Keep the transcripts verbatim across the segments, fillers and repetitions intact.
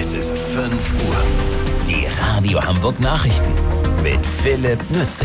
Es ist fünf Uhr. Die Radio Hamburg Nachrichten mit Philipp Nützig.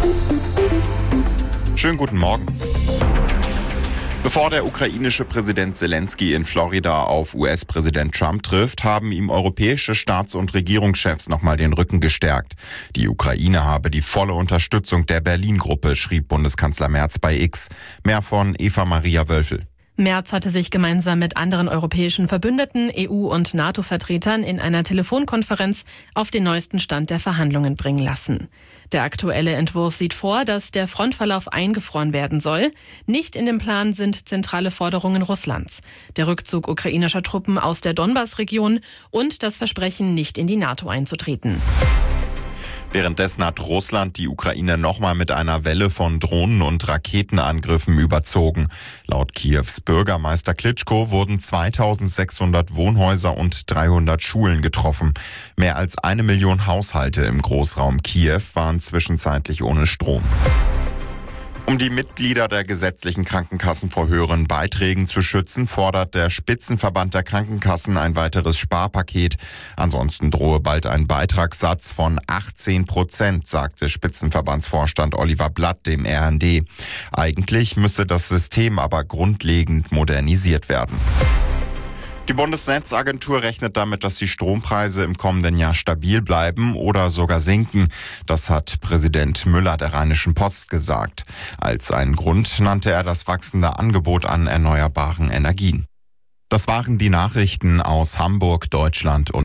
Schönen guten Morgen. Bevor der ukrainische Präsident Zelensky in Florida auf U S-Präsident Trump trifft, haben ihm europäische Staats- und Regierungschefs nochmal den Rücken gestärkt. Die Ukraine habe die volle Unterstützung der Berlin-Gruppe, schrieb Bundeskanzler Merz bei X. Mehr von Eva-Maria Wölfel. Merz hatte sich gemeinsam mit anderen europäischen Verbündeten, E U- und NATO-Vertretern in einer Telefonkonferenz auf den neuesten Stand der Verhandlungen bringen lassen. Der aktuelle Entwurf sieht vor, dass der Frontverlauf eingefroren werden soll. Nicht in dem Plan sind zentrale Forderungen Russlands, der Rückzug ukrainischer Truppen aus der Donbass-Region und das Versprechen, nicht in die NATO einzutreten. Währenddessen hat Russland die Ukraine nochmal mit einer Welle von Drohnen- und Raketenangriffen überzogen. Laut Kiews Bürgermeister Klitschko wurden zweitausendsechshundert Wohnhäuser und dreihundert Schulen getroffen. Mehr als eine Million Haushalte im Großraum Kiew waren zwischenzeitlich ohne Strom. Um die Mitglieder der gesetzlichen Krankenkassen vor höheren Beiträgen zu schützen, fordert der Spitzenverband der Krankenkassen ein weiteres Sparpaket. Ansonsten drohe bald ein Beitragssatz von achtzehn Prozent, sagte Spitzenverbandsvorstand Oliver Blatt dem R N D. Eigentlich müsse das System aber grundlegend modernisiert werden. Die Bundesnetzagentur rechnet damit, dass die Strompreise im kommenden Jahr stabil bleiben oder sogar sinken. Das hat Präsident Müller der Rheinischen Post gesagt. Als einen Grund nannte er das wachsende Angebot an erneuerbaren Energien. Das waren die Nachrichten aus Hamburg, Deutschland und